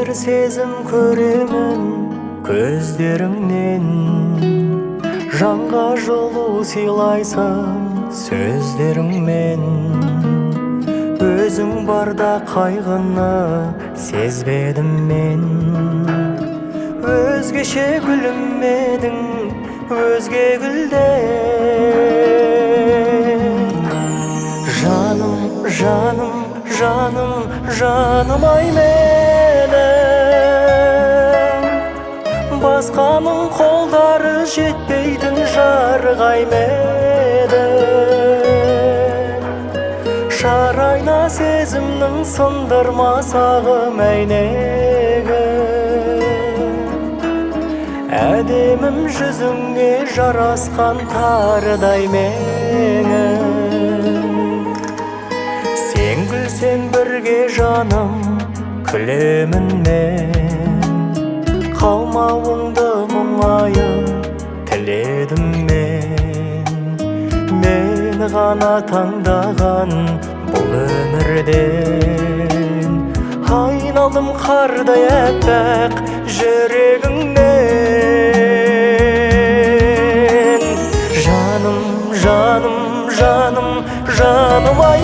бір сезім көремін көздеріңнен, жанға жылу сыйлайсың сөздеріңмен. Өзің барда қайғыны сезбедім мен, өзгеше гүлімедің өзге гүлден. Жаным, жаным, жаным, жаным ай менің, басқаның қолдары жетпейтін жарғай менің. Шарайна сезімнің сындырмасағы мәйнегі, әдемім жүзіңе жарасқан тарыдай меңі. Сен күлсең бірге жаным күлемін мен, қалмауыңды мұңайып тіледім мен. Мені ғана таңдаған бұл өмірден, айналдым қардай әппақ жүрегіңнен. Жаным, жаным, жаным, жаным ай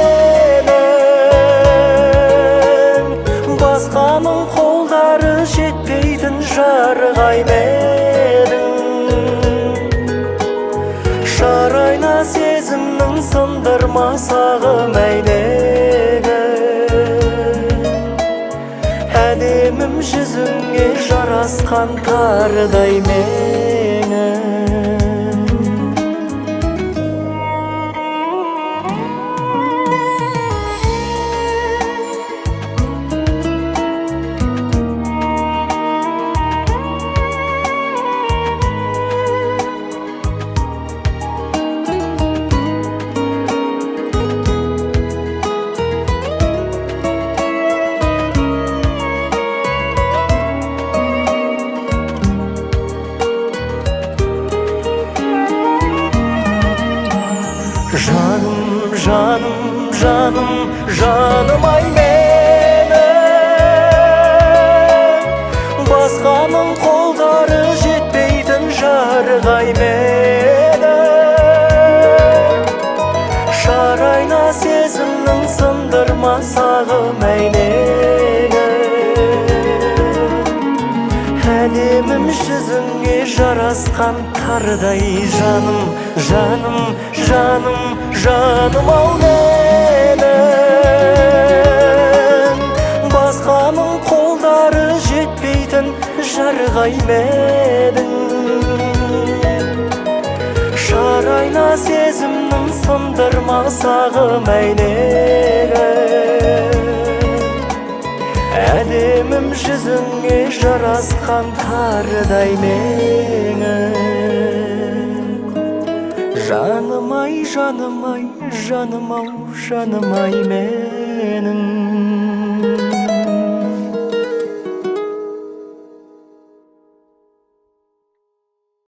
менің, басқаның қолдары жетпейтін жарғай менің. Шарайна сезімнің сындырмасағы мәйнегі, әдемім жүзіңе жарасқан тарыдай меңі. Жаным, жаным, жаным, жаным ай менің, басқаның қолдары жетпейтін жарғай менің. Шарайна сезімнің сындырмасағы мәйнегі, әдемім жүзіңе жарасқан тарыдай жаным, жаным, жаным, жаным ау менің, басқаның қолдары жетпейтін жарғай менің. Шарайна сезімнің сындырмасағы мәйнегі, әдемім жүзіңе жарасқан тарыдай меңі. Жаным ай, жаным ай, жаным ау, жаным ай менің.